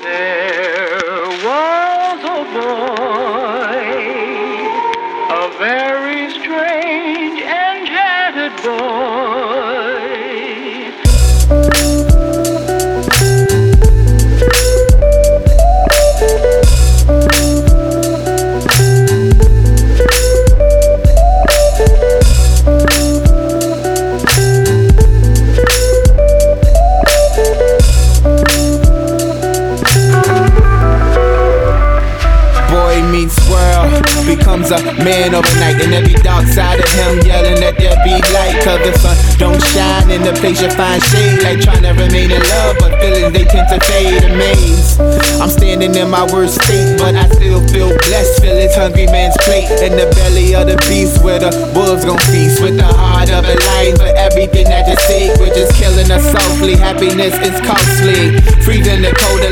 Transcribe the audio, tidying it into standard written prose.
There was a boy, a very strange, enchanted boy. Meets world, becomes a man overnight, and every dark side of him yelling that there be light. Cause the sun don't shine in the place, you find shade. Like trying to remain in love, but feelings they tend to fade. Amaze, I'm standing in my worst state, but I still feel blessed. Feel it's hungry man's plate in the belly of the beast, where the wolves gon' feast. With the heart of a lion for everything that is sake, which is killing us softly. Happiness is costly, freezing the cold